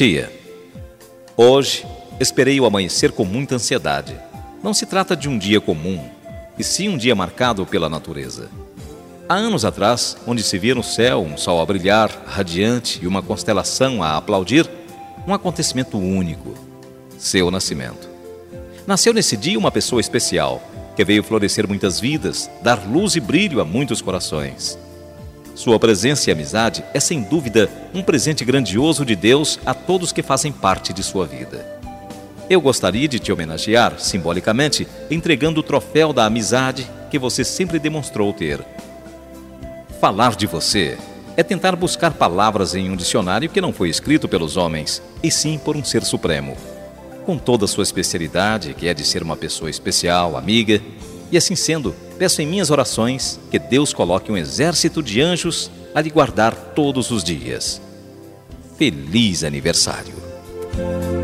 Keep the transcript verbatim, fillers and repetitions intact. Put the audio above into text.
Tia, hoje esperei o amanhecer com muita ansiedade. Não se trata de um dia comum, e sim um dia marcado pela natureza. Há anos atrás, onde se via no céu um sol a brilhar, radiante, e uma constelação a aplaudir, um acontecimento único, seu nascimento. Nasceu nesse dia uma pessoa especial, que veio florescer muitas vidas, dar luz e brilho a muitos corações. Sua presença e amizade é sem dúvida um presente grandioso de Deus a todos que fazem parte de sua vida. Eu gostaria de te homenagear, simbolicamente, entregando o troféu da amizade que você sempre demonstrou ter. Falar de você é tentar buscar palavras em um dicionário que não foi escrito pelos homens, e sim por um ser supremo. Com toda a sua especialidade, que é de ser uma pessoa especial, amiga, e assim sendo, peço em minhas orações que Deus coloque um exército de anjos a lhe guardar todos os dias. Feliz aniversário!